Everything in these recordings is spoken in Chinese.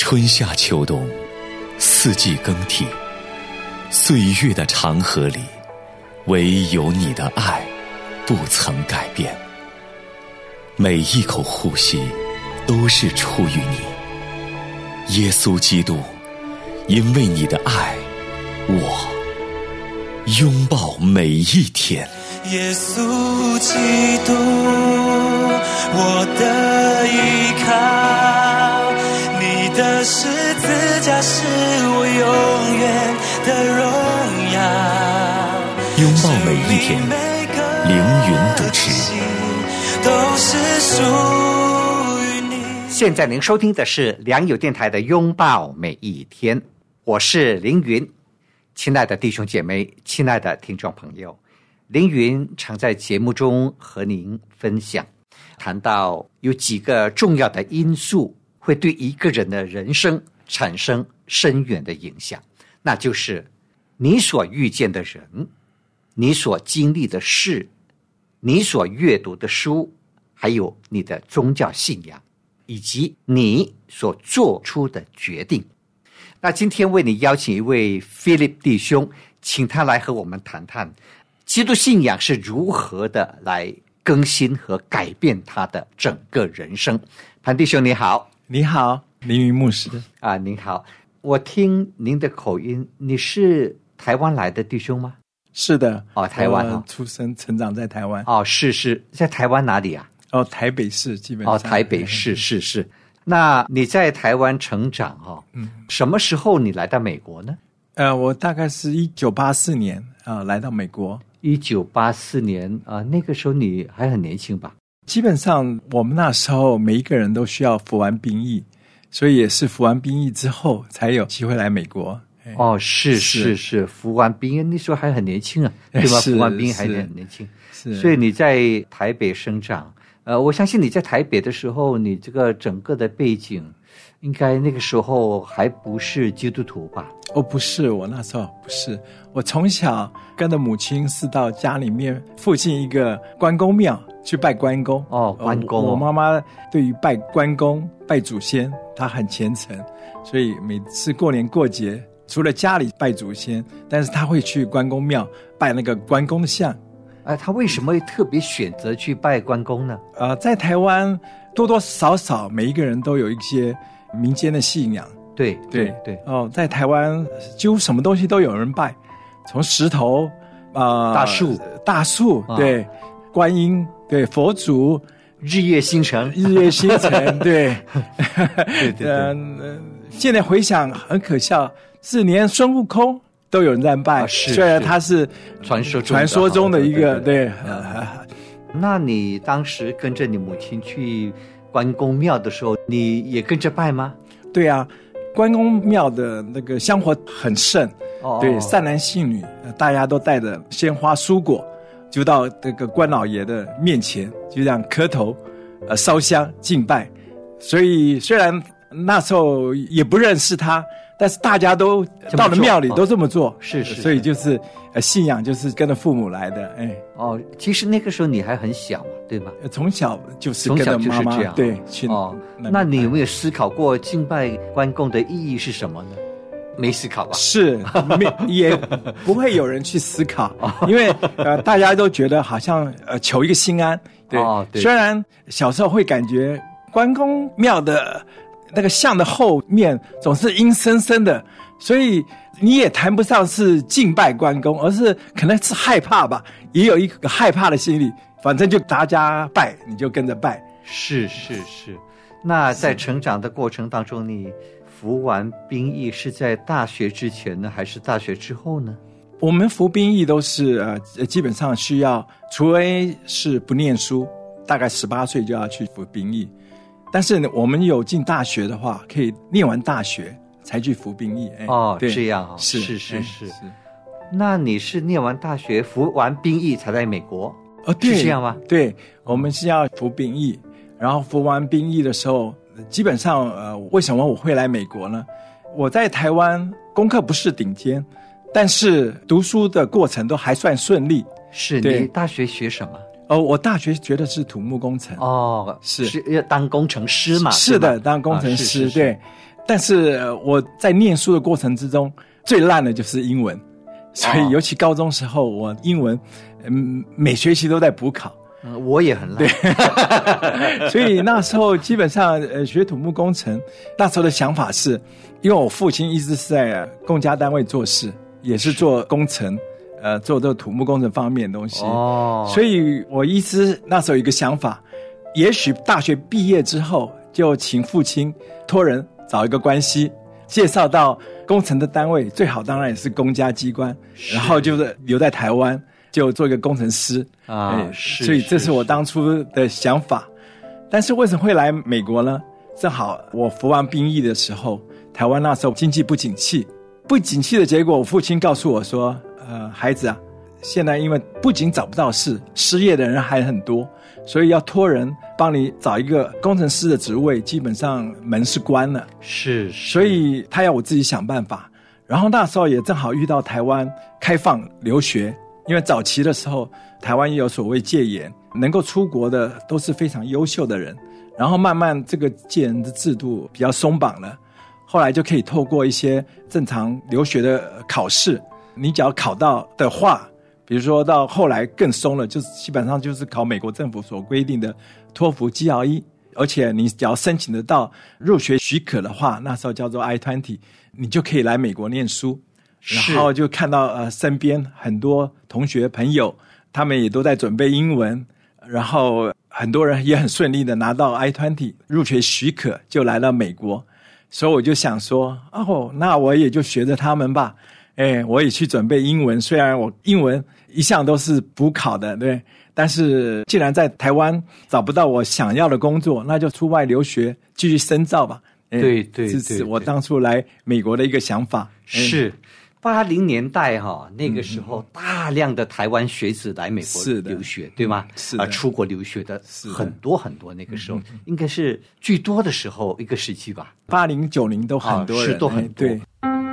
春夏秋冬，四季更替，岁月的长河里，唯有你的爱不曾改变。每一口呼吸都是出于你，耶稣基督，因为你的爱，我拥抱每一天。 耶稣基督，我的依靠，你的十字架是我永远的荣耀。 拥抱每一天，凌云主持。 都是属于你。 现在您收听的是良友电台的拥抱每一天，我是凌云。亲爱的弟兄姐妹，亲爱的听众朋友，凌云常在节目中和您分享，谈到有几个重要的因素会对一个人的人生产生深远的影响，那就是你所遇见的人，你所经历的事，你所阅读的书，还有你的宗教信仰，以及你所做出的决定。那今天为你邀请一位 Philip 弟兄，请他来和我们谈谈基督信仰是如何的来更新和改变他的整个人生。潘弟兄你好。 你好，凌云牧师。 您好，我听您的口音，你是台湾来的弟兄吗？ 是的。 台湾出生成长在台湾。 是在台湾哪里啊？ 台北市基本上。 台北市是。那你在台湾成长什么时候你来到美国呢？ 我大概是1984年来到美国。 1984年那个时候你还很年轻吧？ 基本上我们那时候每一个人都需要服完兵役，所以也是服完兵役之后才有机会来美国。 是服完兵役那时候还很年轻啊，对吧？服完兵役还很年轻，所以你在台北生长。我相信你在台北的时候，你这个整个的背景应该那个时候还不是基督徒吧？ 不是，我那时候不是。我从小跟着母亲是到家里面附近一个关公庙去拜关公。 关公。 我妈妈对于拜关公、拜祖先，她很虔诚，所以每次过年过节，除了家里拜祖先，但是她会去关公庙拜那个关公的像。 他为什么会特别选择去拜关公呢？ 在台湾多多少少每一个人都有一些民间的信仰。 对。 在台湾几乎什么东西都有人拜，从石头大树对，观音对，佛祖， 日月星辰对。现在回想很可笑，是连孙悟空都有人在拜，虽然他是传说中的一个对。 那你当时跟着你母亲去关公庙的时候，你也跟着拜吗？ 对啊，关公庙的那个香火很盛，对，善男信女大家都带着鲜花蔬果，就到这个关老爷的面前，就这样磕头烧香敬拜。所以虽然那时候也不认识他，但是大家都到了庙里都这么做。是。所以就是信仰就是跟着父母来的。 其实那个时候你还很小嘛，对吧？ 从小就是跟着妈妈。对。 那你有没有思考过敬拜关公的意义是什么呢？没思考吧？ 是，也不会有人去思考，因为大家都觉得好像求一个心安。对。虽然小时候会感觉关公庙的那个像的后面总是阴森森的，所以你也谈不上是敬拜关公，而是可能是害怕吧，也有一个害怕的心理，反正就大家拜你就跟着拜。 是。那在成长的过程当中，你服完兵役是在大学之前呢，还是大学之后呢？ 我们服兵役都是基本上需要，除非是不念书，大概18岁就要去服兵役。但是我们有进大学的话，可以念完大学才去服兵役。 这样是。那你是念完大学服完兵役才在美国？ 对， 是这样吗？ 对，我们是要服兵役，然后服完兵役的时候，基本上为什么我会来美国呢？我在台湾功课不是顶尖，但是读书的过程都还算顺利。 是。你大学学什么？ 我大学学的是土木工程。 是要当工程师嘛？ 是的，当工程师。对。 但是我在念书的过程之中，最烂的就是英文，所以尤其高中时候，我英文每学期都在补考。 我也很烂。 对，所以那时候基本上学土木工程，那时候的想法是，因为我父亲一直是在公家单位做事，也是做工程，做这个土木工程方面的东西。所以我一直那时候有一个想法，也许大学毕业之后就请父亲托人找一个关系，介绍到工程的单位，最好当然也是公家机关，然后就是留在台湾。就做一个工程师所以这是我当初的想法。但是为什么会来美国呢？正好我服完兵役的时候，台湾那时候经济不景气，不景气的结果，我父亲告诉我说，孩子啊，现在因为不仅找不到事，失业的人还很多，所以要托人帮你找一个工程师的职位，基本上门是关了。 是， 所以他要我自己想办法。然后那时候也正好遇到台湾开放留学。因为早期的时候，台湾也有所谓戒严，能够出国的都是非常优秀的人，然后慢慢这个戒严的制度比较松绑了，后来就可以透过一些正常留学的考试，你只要考到的话，比如说到后来更松了，就是基本上就是考美国政府所规定的托福 GRE， 而且你只要申请得到入学许可的话，那时候叫做 I-20， 你就可以来美国念书。然后就看到身边很多同学朋友，他们也都在准备英文，然后很多人也很顺利的拿到 I-20 入学许可，就来到美国。所以我就想说，那我也就学着他们吧。我也去准备英文，虽然我英文一向都是补考的，对，但是既然在台湾找不到我想要的工作，那就出外留学继续深造吧。 对， 这是我当初来美国的一个想法。 是。80年代那个时候大量的台湾学子来美国留学，对吗？ 是的， 出国留学的很多很多，那个时候应该是最多的时候一个时期吧。 80、90都很多人， 是都很多。对。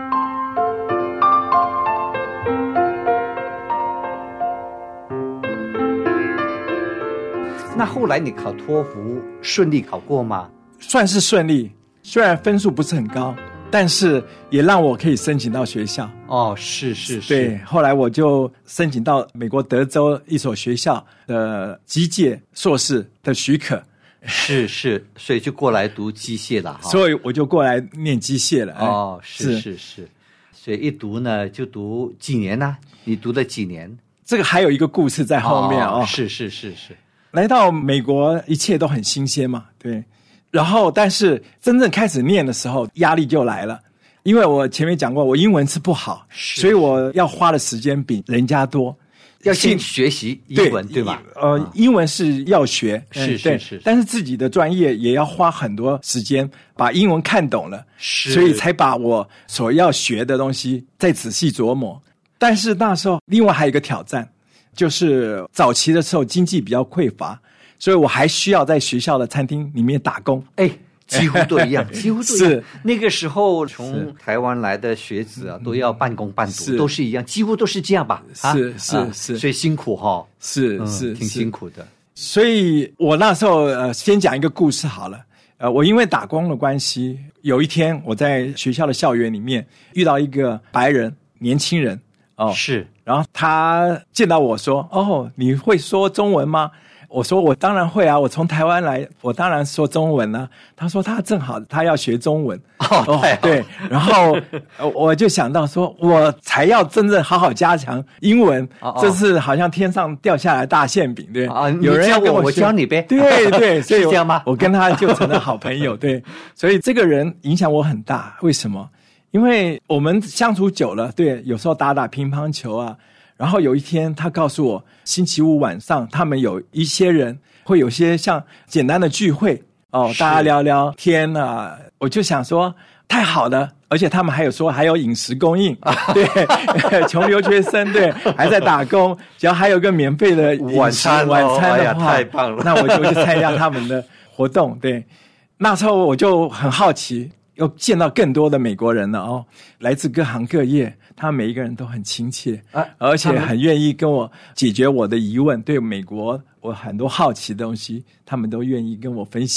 那后来你考托福顺利考过吗？ 算是顺利，虽然分数不是很高。但是也让我可以申请到学校。 是。 对，后来我就申请到美国德州一所学校的机械硕士的许可。 是，所以就过来读机械了。 所以我就过来念机械了。 是。所以一读呢，就读几年呢？你读了几年？ 这个还有一个故事在后面。 是。 来到美国，一切都很新鲜嘛，对。然后但是真正开始念的时候，压力就来了，因为我前面讲过，我英文是不好，所以我要花的时间比人家多， 要先学习英文，对吧？ 英文是要学， 是， 但是自己的专业也要花很多时间把英文看懂了，所以才把我所要学的东西再仔细琢磨。但是那时候另外还有一个挑战，就是早期的时候经济比较匮乏，所以我还需要在学校的餐厅里面打工。 几乎都一样，几乎都一样。是那个时候从台湾来的学子都要半工半读，都是一样，几乎都是这样吧？ 是， 所以辛苦是挺辛苦的。 所以我那时候先讲一个故事好了。我因为打工的关系，有一天我在学校的校园里面遇到一个白人年轻人是， 然后他见到我说：“你会说中文吗？”我说我当然会啊，我从台湾来，我当然说中文啊。他说他正好他要学中文。对，然后我就想到说，我才要真正好好加强英文，这是好像天上掉下来大馅饼，对。 有人要我教你呗。 对，所以是这样吗？ 我跟他就成了好朋友。对，所以这个人影响我很大。为什么？因为我们相处久了，对，有时候打乒乓球啊。然后有一天他告诉我，星期五晚上他们有一些人会有些像简单的聚会大家聊聊天啊。我就想说太好了，而且他们还有说还有饮食供应。对，穷留学生对还在打工，只要还有个免费的晚餐的话， 太棒了。 那我就去参加他们的活动。对，那时候我就很好奇，又见到更多的美国人了来自各行各业，他每一个人都很亲切，而且很愿意跟我解决我的疑问。对美国我很多好奇的东西，他们都愿意跟我分享。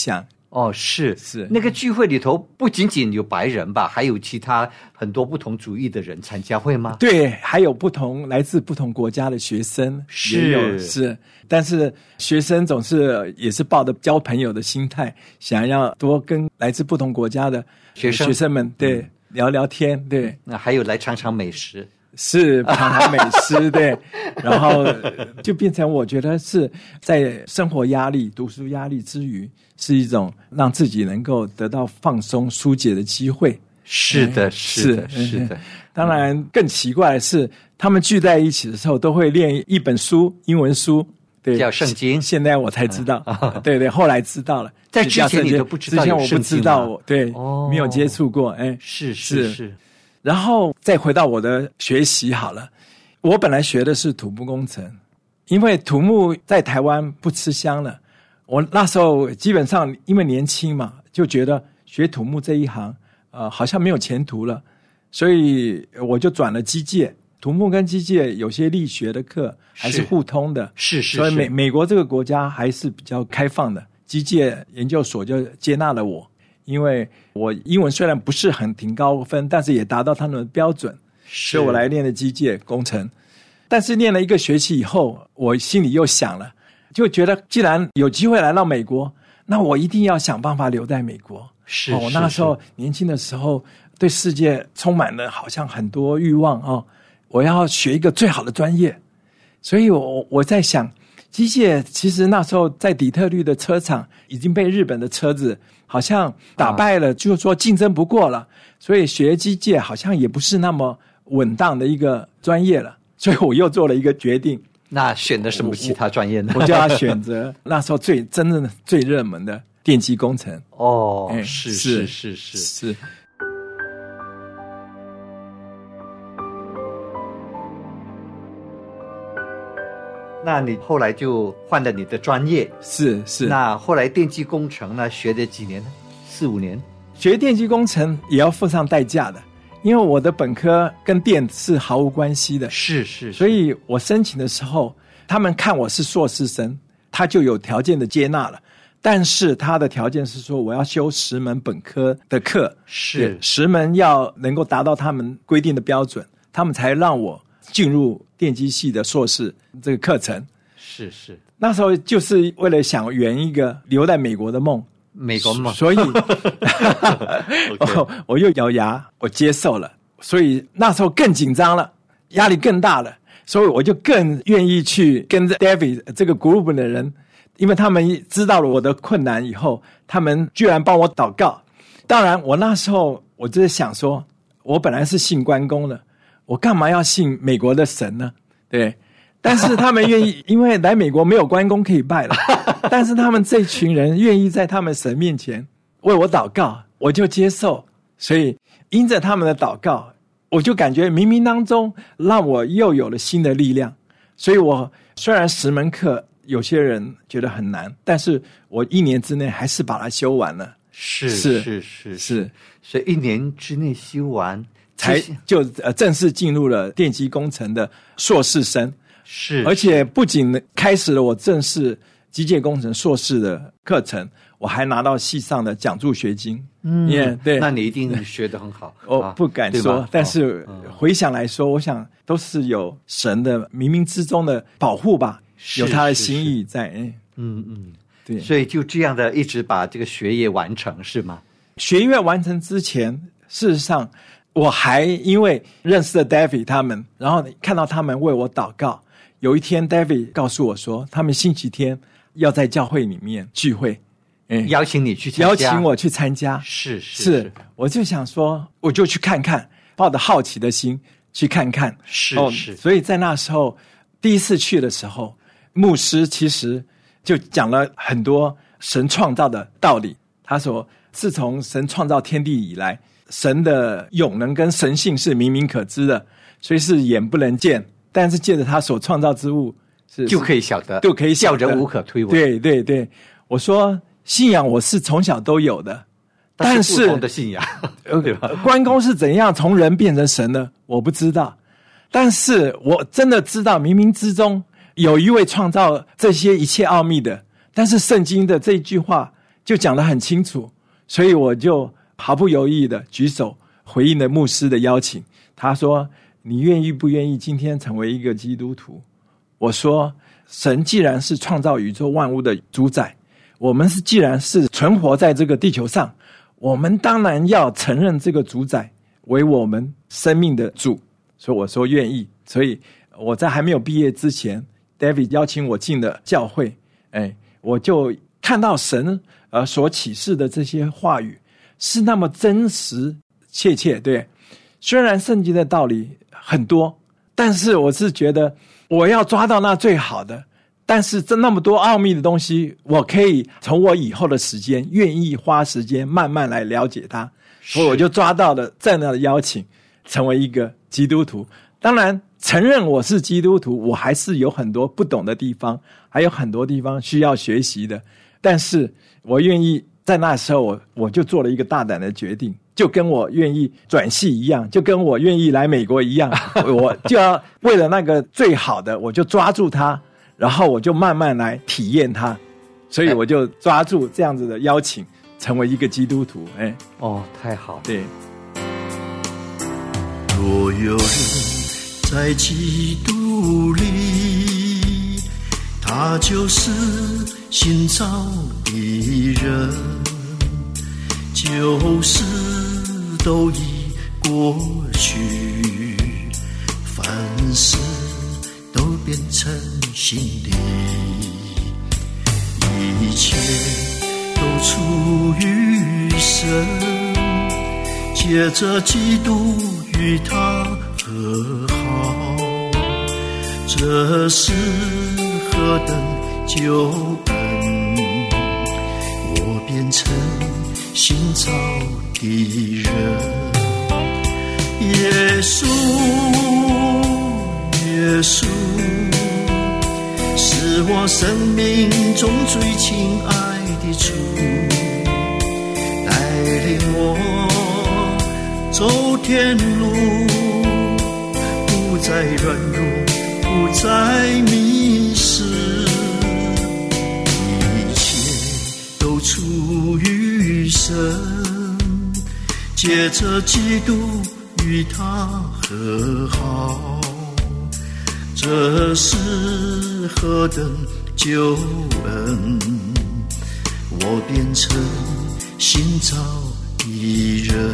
哦，是那个聚会里头不仅仅有白人吧，还有其他很多不同族裔的人参加，会吗？ 对，还有来自不同国家的学生，是，但是学生总是也是抱着交朋友的心态，想要多跟来自不同国家的学生们对聊聊天，对。 那还有来尝尝美食。 是尝尝美食对，然后就变成我觉得是在生活压力、读书压力之余，是一种让自己能够得到放松、疏解的机会。 是的，是的。 当然，更奇怪的是，他们聚在一起的时候，都会念一本书，英文书，对， 叫圣经。 现在我才知道，对，后来知道了。 在之前你都不知道有圣经吗？ 之前我不知道，对，没有接触过。 是。 然后再回到我的学习好了，我本来学的是土木工程，因为土木在台湾不吃香了。我那时候基本上因为年轻嘛，就觉得学土木这一行好像没有前途了，所以我就转了机械。土木跟机械有些力学的课还是互通的， 是。 所以美国这个国家还是比较开放的，机械研究所就接纳了我。因为我英文虽然不是很挺高分，但是也达到他们的标准，所以我来练了机械工程。但是练了一个学期以后，我心里又想了，就觉得既然有机会来到美国，那我一定要想办法留在美国。我那时候年轻的时候，对世界充满了好像很多欲望我要学一个最好的专业，所以我在想，机械其实那时候在底特律的车厂已经被日本的车子好像打败了，就是说竞争不过了，所以学机械好像也不是那么稳当的一个专业了，所以我又做了一个决定。 那选的什么其他专业呢？ 我就要选择那时候真正的最热门的电机工程。 是。那你后来就换了你的专业， 是。 那后来电机工程呢，学了几年呢？4-5年。 学电机工程也要付上代价的，因为我的本科跟电是毫无关系的。 是。 所以我申请的时候，他们看我是硕士生，他就有条件的接纳了。但是他的条件是说，我要修10门本科的课， 是 10门要能够达到他们规定的标准，他们才让我进入电机系的硕士这个课程。 是。 那时候就是为了想圆一个留在美国的梦，所以我又咬牙，我接受了。所以那时候更紧张了，压力更大了，所以我就更愿意去跟 David 这个 group 的人，因为他们知道了我的困难以后，他们居然帮我祷告。当然我那时候我就是想说，我本来是信关公的，我干嘛要信美国的神呢？对，但是他们愿意，因为来美国没有关公可以拜了，但是他们这群人愿意在他们神面前为我祷告，我就接受。所以因着他们的祷告，我就感觉冥冥当中让我又有了新的力量。所以我虽然10门课有些人觉得很难，但是我1年之内还是把它修完了。 是，所以1年之内修完， 才就正式进入了电机工程的硕士生。 是， 而且不仅开始了我正式机械工程硕士的课程，我还拿到系上的奖助学金。对， 那你一定学得很好。 我不敢说，但是回想来说，我想都是有神的冥冥之中的保护吧，有他的心意在。对， 所以就这样的一直把这个学业完成，是吗？ 学业完成之前，事实上我还因为认识了 David 他们，然后看到他们为我祷告。有一天 David 告诉我说，他们星期天要在教会里面聚会， 邀请你去参加， 邀请我去参加。 是， 我就想说，我就去看看，抱着好奇的心去看看。 是， 所以在那时候第一次去的时候，牧师其实就讲了很多神创造的道理。他说，自从神创造天地以来，神的永能跟神性是明明可知的，所以是眼不能见，但是借着他所创造之物就可以晓得， 就可以晓得， 叫人无可推诿。 对，我说信仰我是从小都有的，但是不同的信仰对吧？ 关公是怎样从人变成神的我不知道，但是我真的知道冥冥之中有一位创造这些一切奥秘的。但是圣经的这一句话就讲得很清楚，所以我就毫不犹豫的举手回应了牧师的邀请。他说，你愿意不愿意今天成为一个基督徒？我说，神既然是创造宇宙万物的主宰，我们既然是存活在这个地球上，我们当然要承认这个主宰为我们生命的主。所以我说愿意。所以我在还没有毕业之前， David 邀请我进了教会，我就看到神所启示的这些话语是那么真实切切。对，虽然圣经的道理很多，但是我是觉得我要抓到那最好的，但是这那么多奥秘的东西，我可以从我以后的时间愿意花时间慢慢来了解它，所以我就抓到了这样的邀请，成为一个基督徒。当然承认我是基督徒，我还是有很多不懂的地方，还有很多地方需要学习的，但是我愿意在那时候我就做了一个大胆的决定，就跟我愿意转系一样，就跟我愿意来美国一样，我就要为了那个最好的，我就抓住它，然后我就慢慢来体验它，所以我就抓住这样子的邀请，成为一个基督徒。 太好了。 对。 若有人在基督里，他就是新造的人，旧事都已过去，凡事都变成新的，一切都出于神，借着基督与他和好，这是何等救恩，我变成新造的人。耶稣耶稣是我生命中最亲爱的主，带领我走天路，不再软弱，不再迷失，一切都出于神，借着基督与他和好，这是何等救恩，我变成新造的人。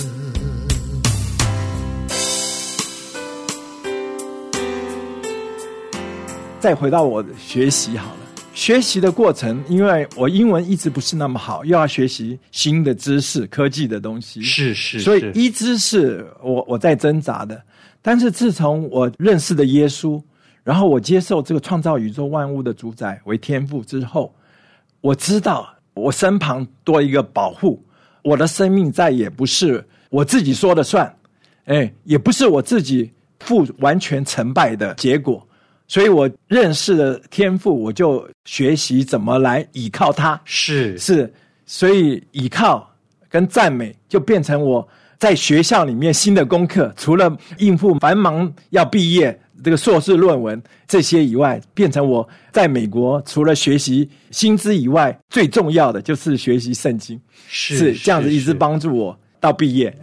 再回到我的学习好了，学习的过程，因为我英文一直不是那么好，又要学习新的知识、科技的东西，所以一直是我在挣扎的。但是自从我认识了耶稣，然后我接受这个创造宇宙万物的主宰为天父之后，我知道我身旁多一个保护，我的生命再也不是我自己说了算，也不是我自己负完全成败的结果。所以我认识了天父，我就学习怎么来倚靠他。是，所以倚靠跟赞美就变成我在学校里面新的功课，除了应付繁忙要毕业这个硕士论文这些以外，变成我在美国除了学习薪资以外，最重要的就是学习圣经。是这样子一直帮助我到毕业。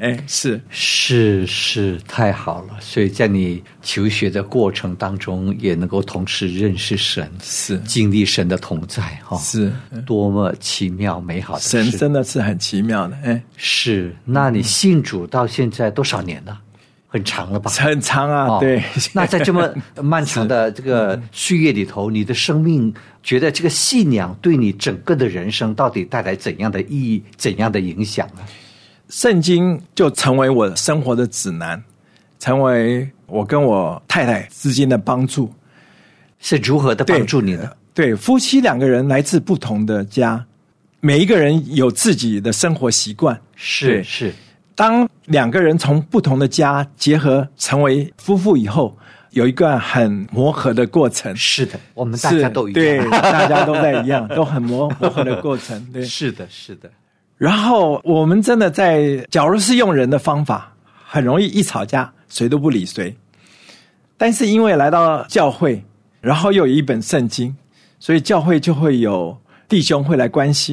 是太好了。所以在你求学的过程当中，也能够同时认识神， 是经历神的同在， 是多么奇妙美好的事。 神真的是很奇妙的。 是。那你信主到现在多少年了？很长了吧？ 很长啊。对。 那在这么漫长的这个岁月里头，你的生命觉得这个信仰对你整个的人生到底带来怎样的意义、怎样的影响呢？ 圣经就成为我生活的指南，成为我跟我太太之间的帮助。 是如何的帮助你呢？ 对，夫妻两个人来自不同的家，每一个人有自己的生活习惯。 是。 当两个人从不同的家结合成为夫妇以后，有一个很磨合的过程。 是的，我们大家都一样。 对，大家都在一样，都很磨合的过程。对， 是的。 然后我们真的假如是用人的方法，很容易一吵架谁都不理谁。但是因为来到教会，然后又有一本圣经，所以教会就会有弟兄会来关心，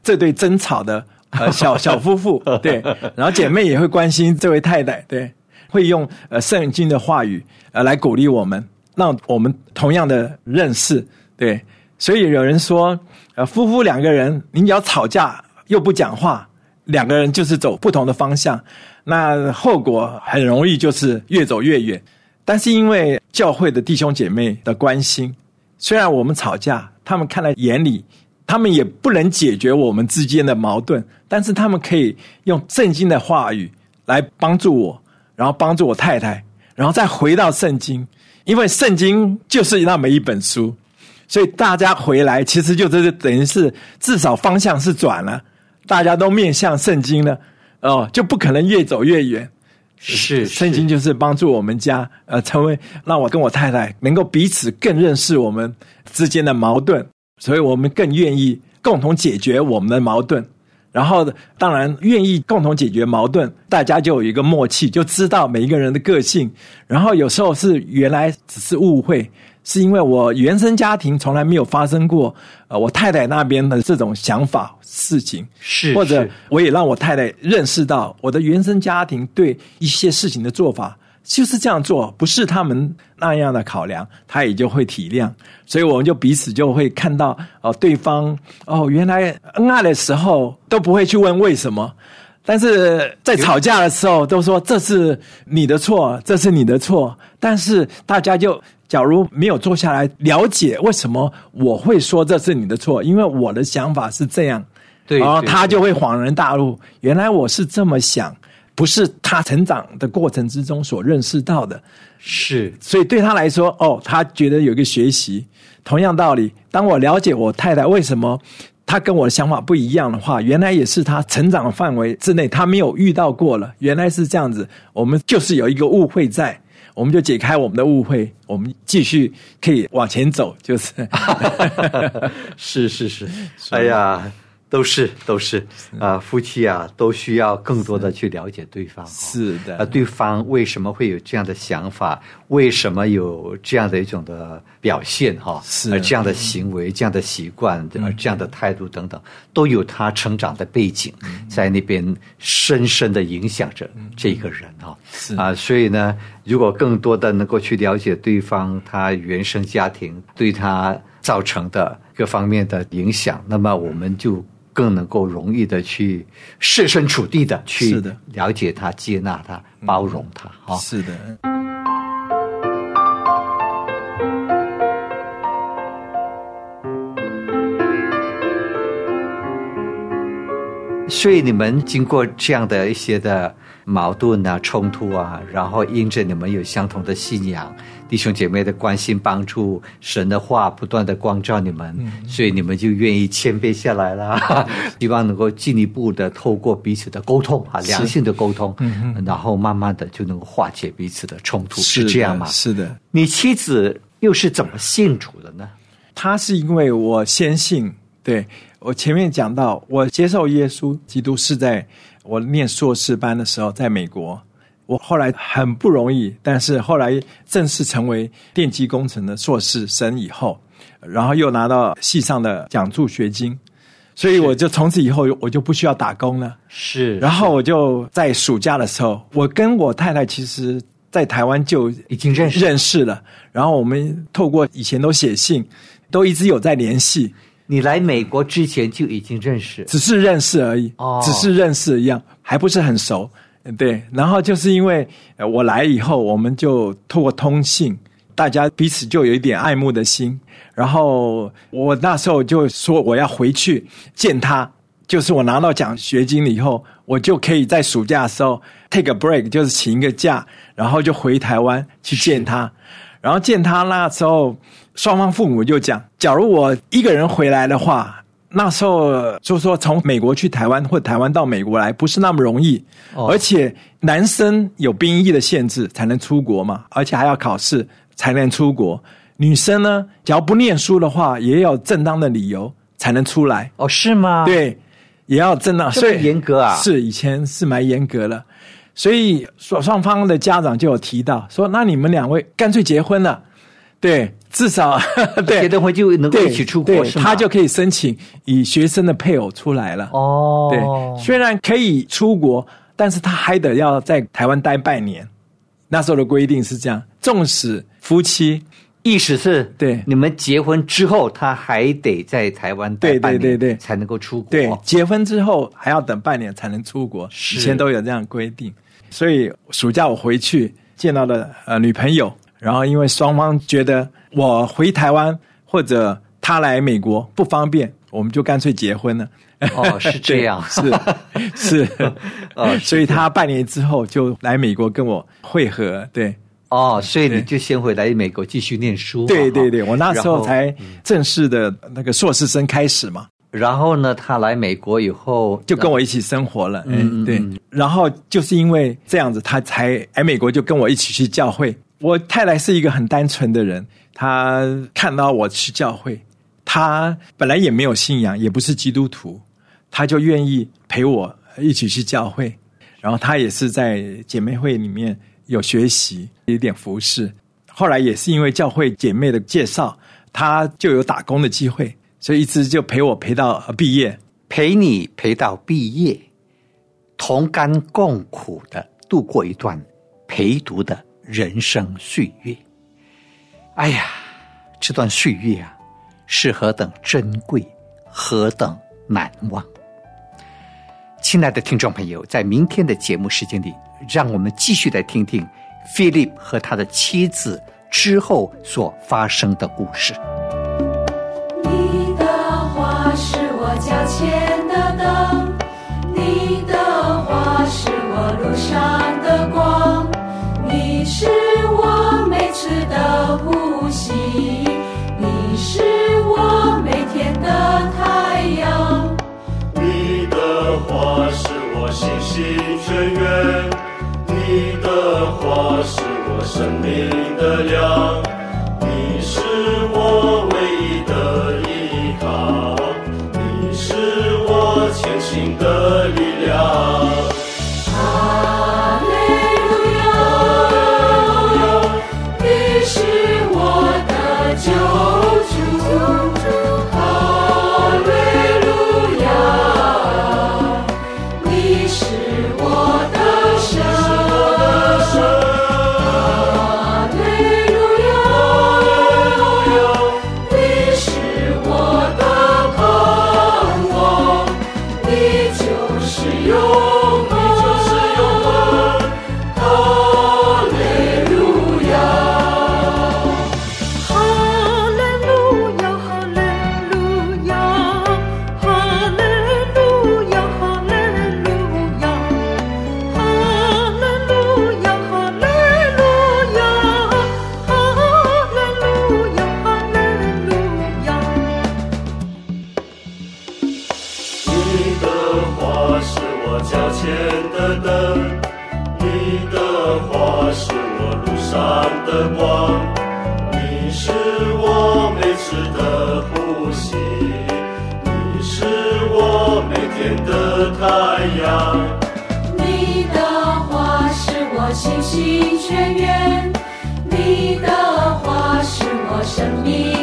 这对争吵的小夫妇，对，然后姐妹也会关心这位太太，对，会用圣经的话语来鼓励我们，让我们同样的认识，对，所以有人说夫妇两个人，你只要吵架又不讲话，两个人就是走不同的方向，那后果很容易就是越走越远。但是因为教会的弟兄姐妹的关心，虽然我们吵架，他们看在眼里，他们也不能解决我们之间的矛盾，但是他们可以用圣经的话语来帮助我，然后帮助我太太，然后再回到圣经，因为圣经就是那么一本书，所以大家回来其实就是等于是至少方向是转了，大家都面向圣经了，就不可能越走越远。 是圣经就是帮助我们家成为让我跟我太太能够彼此更认识我们之间的矛盾，所以我们更愿意共同解决我们的矛盾。然后当然愿意共同解决矛盾，大家就有一个默契，就知道每一个人的个性。然后有时候是原来只是误会，是因为我原生家庭从来没有发生过我太太那边的这种想法事情， 是或者我也让我太太认识到我的原生家庭对一些事情的做法就是这样做，不是他们那样的考量，他也就会体谅。所以我们就彼此就会看到对方原来恩爱的时候都不会去问为什么，但是在吵架的时候都说这是你的错，这是你的错。但是大家就假如没有坐下来了解为什么我会说这是你的错，因为我的想法是这样， 对， 然后他就会恍然大悟，原来我是这么想，不是他成长的过程之中所认识到的。 是， 所以对他来说他觉得有一个学习。同样道理，当我了解我太太为什么他跟我的想法不一样的话，原来也是他成长范围之内他没有遇到过了，原来是这样子，我们就是有一个误会在，我们就解开我们的误会，我们继续可以往前走，就是是，哎呀，都是夫妻啊，都需要更多的去了解对方。 是的， 对方为什么会有这样的想法，为什么有这样的一种的表现是这样的行为，这样的习惯，这样的态度等等，都有他成长的背景在那边深深的影响着这个人所以呢，如果更多的能够去了解对方他原生家庭对他造成的各方面的影响，那么我们就更能够容易的去设身处地的去了解他、接纳他、包容他。 是的。 所以你们经过这样的一些的矛盾啊、冲突啊，然后因着你们有相同的信仰，弟兄姐妹的关心帮助，神的话不断的光照你们，所以你们就愿意谦卑下来啦，希望能够进一步的透过彼此的沟通良性的沟通，然后慢慢的就能够化解彼此的冲突，是这样吗？ 是的。 你妻子又是怎么信主的呢？ 她是因为我先信，对，我前面讲到我接受耶稣基督是在我念硕士班的时候，在美国。我后来很不容易，但是后来正式成为电机工程的硕士生以后，然后又拿到系上的奖助学金，所以我就从此以后我就不需要打工了。 是， 然后我就在暑假的时候，我跟我太太其实在台湾就已经认识了， 然后我们透过以前都写信，都一直有在联系。 你来美国之前就已经认识？ 只是认识而已，只是认识一样，还不是很熟。对，然后就是因为我来以后，我们就透过通信，大家彼此就有一点爱慕的心。然后我那时候就说我要回去见他，就是我拿到奖学金了以后，我就可以在暑假的时候 take a break， 就是请一个假，然后就回台湾去见他。然后见他那时候，双方父母就讲，假如我一个人回来的话，那时候就说从美国去台湾或台湾到美国来不是那么容易，而且男生有兵役的限制才能出国嘛，而且还要考试才能出国。女生呢，只要不念书的话，也有正当的理由才能出来。 是吗？ 对，也要正当， 这么严格啊？ 是，以前是蛮严格的。所以双方的家长就有提到说，那你们两位干脆结婚了。 对，至少对结了婚就能够一起出国，是吗？ 他就可以申请以学生的配偶出来了。 哦， 对，虽然可以出国，但是他还得要在台湾待半年。那时候的规定是这样，纵使夫妻， 意思是对你们结婚之后，他还得在台湾待半年，对，才能够出国。 对，结婚之后还要等半年才能出国，以前都有这样规定。所以暑假我回去见到了女朋友，然后因为双方觉得我回台湾或者他来美国不方便，我们就干脆结婚了。 哦，是这样， 是所以他半年之后就来美国跟我会合，对。 哦，所以你就先回来美国继续念书。 对对对，我那时候才正式的那个硕士生开始嘛。 然后呢，他来美国以后就跟我一起生活了。对。然后就是因为这样子，他才来美国就跟我一起去教会。我太太是一个很单纯的人，她看到我去教会，她本来也没有信仰，也不是基督徒，她就愿意陪我一起去教会。然后她也是在姐妹会里面有学习，有点服侍。后来也是因为教会姐妹的介绍，她就有打工的机会，所以一直就陪我陪到毕业。 陪你陪到毕业，同甘共苦的度过一段陪读的人生岁月。哎呀，这段岁月啊，是何等珍贵，何等难忘。亲爱的听众朋友，在明天的节目时间里，让我们继续来听听 Philip 和他的妻子之后所发生的故事。 你的话是我脚前的灯，你的话是我路上的光，你是我每次的呼吸，你是我每天的太阳。 你的话是我心心泉源，你的话是我生命的粮，你是我唯一的依靠，你是我前行的力量。 哈利路亚，你是我的救主，哈利路亚，你是我的神，哈利路亚，你是我的盼望，你就是永恒。你的话是我心心泉源，你的话是我生命